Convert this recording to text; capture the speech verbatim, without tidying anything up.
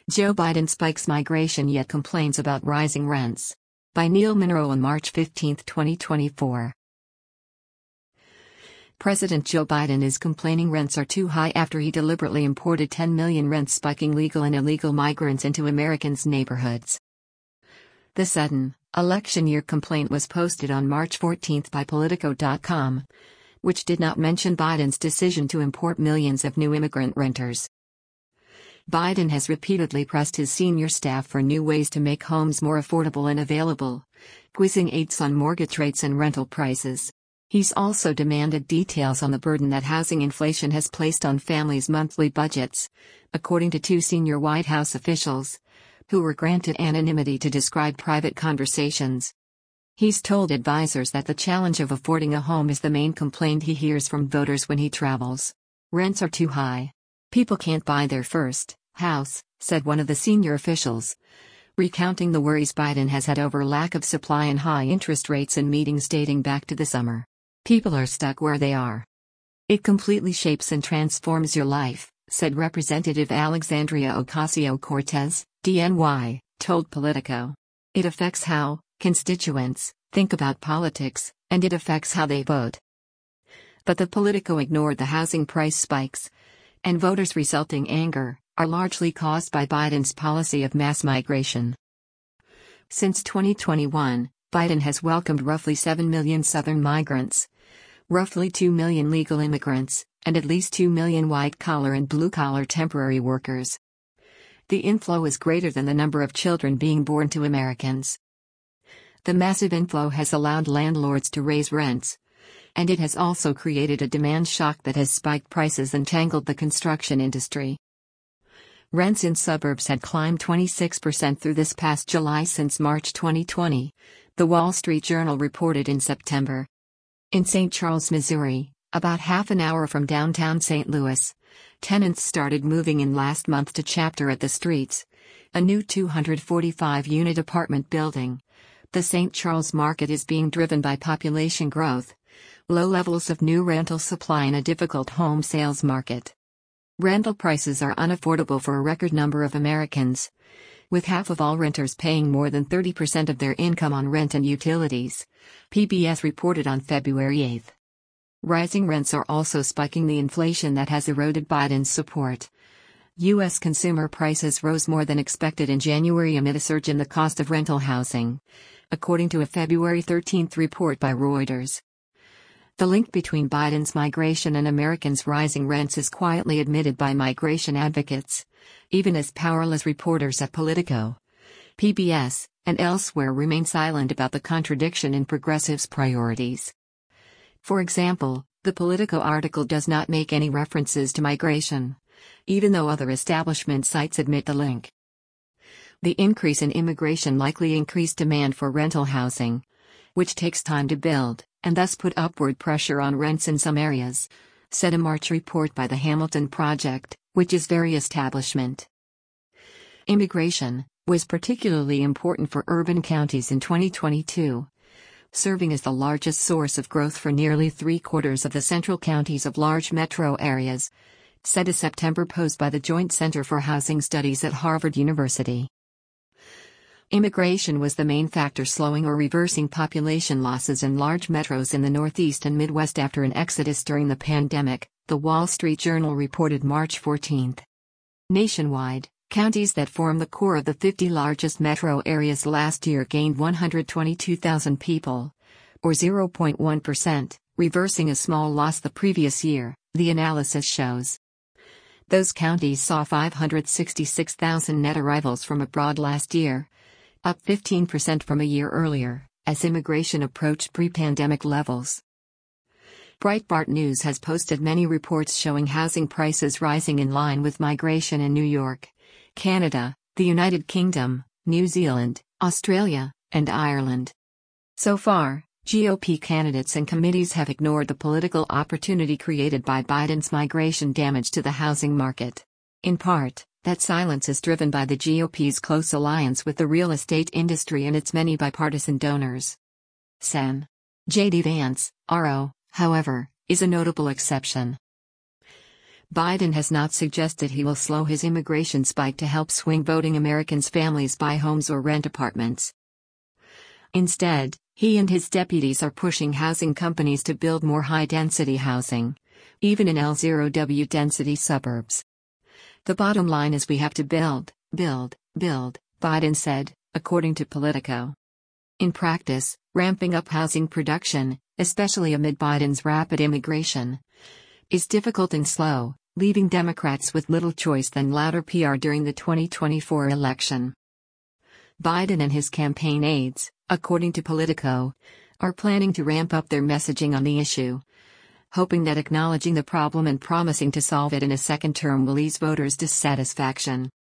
Joe Biden spikes migration yet complains about rising rents. By Neil Monroe on March fifteenth, twenty twenty-four. President Joe Biden is complaining rents are too high after he deliberately imported ten million rent-spiking legal and illegal migrants into Americans' neighborhoods. The sudden, election-year complaint was posted on March fourteenth by Politico dot com, which did not mention Biden's decision to import millions of new immigrant renters. Biden has repeatedly pressed his senior staff for new ways to make homes more affordable and available, quizzing aides on mortgage rates and rental prices. He's also demanded details on the burden that housing inflation has placed on families' monthly budgets, according to two senior White House officials, who were granted anonymity to describe private conversations. He's told advisors that the challenge of affording a home is the main complaint he hears from voters when he travels. Rents are too high. People can't buy their first house, said one of the senior officials, recounting the worries Biden has had over lack of supply and high interest rates in meetings dating back to the summer. People are stuck where they are. It completely shapes and transforms your life, said Representative Alexandria Ocasio-Cortez, D N Y, told Politico. It affects how constituents think about politics, and it affects how they vote. But the Politico ignored the housing price spikes, and voters' resulting anger are largely caused by Biden's policy of mass migration. Since twenty twenty-one, Biden has welcomed roughly seven million Southern migrants, roughly two million legal immigrants, and at least two million white-collar and blue-collar temporary workers. The inflow is greater than the number of children being born to Americans. The massive inflow has allowed landlords to raise rents, and it has also created a demand shock that has spiked prices and tangled the construction industry. Rents in suburbs had climbed twenty-six percent through this past July since March twenty twenty, The Wall Street Journal reported in September. In Saint Charles, Missouri, about half an hour from downtown Saint Louis, tenants started moving in last month to Chapter at the Streets, a new two hundred forty-five unit apartment building. The Saint Charles market is being driven by population growth, low levels of new rental supply, and a difficult home sales market. Rental prices are unaffordable for a record number of Americans, with half of all renters paying more than thirty percent of their income on rent and utilities, P B S reported on February eighth. Rising rents are also spiking the inflation that has eroded Biden's support. U S consumer prices rose more than expected in January amid a surge in the cost of rental housing, according to a February thirteenth report by Reuters. The link between Biden's migration and Americans' rising rents is quietly admitted by migration advocates, even as powerless reporters at Politico, P B S, and elsewhere remain silent about the contradiction in progressives' priorities. For example, the Politico article does not make any references to migration, even though other establishment sites admit the link. The increase in immigration likely increased demand for rental housing, which takes time to build, and thus put upward pressure on rents in some areas, said a March report by the Hamilton Project, which is very establishment. Immigration was particularly important for urban counties in twenty twenty-two, serving as the largest source of growth for nearly three-quarters of the central counties of large metro areas, said a September post by the Joint Center for Housing Studies at Harvard University. Immigration was the main factor slowing or reversing population losses in large metros in the Northeast and Midwest after an exodus during the pandemic, The Wall Street Journal reported March fourteenth. Nationwide, counties that form the core of the fifty largest metro areas last year gained one hundred twenty-two thousand people, or zero point one percent, reversing a small loss the previous year, the analysis shows. Those counties saw five hundred sixty-six thousand net arrivals from abroad last year, up fifteen percent from a year earlier, as immigration approached pre-pandemic levels. Breitbart News has posted many reports showing housing prices rising in line with migration in New York, Canada, the United Kingdom, New Zealand, Australia, and Ireland. So far, G O P candidates and committees have ignored the political opportunity created by Biden's migration damage to the housing market. In part, that silence is driven by the G O P's close alliance with the real estate industry and its many bipartisan donors. Sen. J D Vance, R O, however, is a notable exception. Biden has not suggested he will slow his immigration spike to help swing voting Americans' families buy homes or rent apartments. Instead, he and his deputies are pushing housing companies to build more high-density housing, even in L zero W density suburbs. The bottom line is we have to build, build, build, Biden said, according to Politico. In practice, ramping up housing production, especially amid Biden's rapid immigration, is difficult and slow, leaving Democrats with little choice than louder P R during the twenty twenty-four election. Biden and his campaign aides, according to Politico, are planning to ramp up their messaging on the issue, hoping that acknowledging the problem and promising to solve it in a second term will ease voters' dissatisfaction.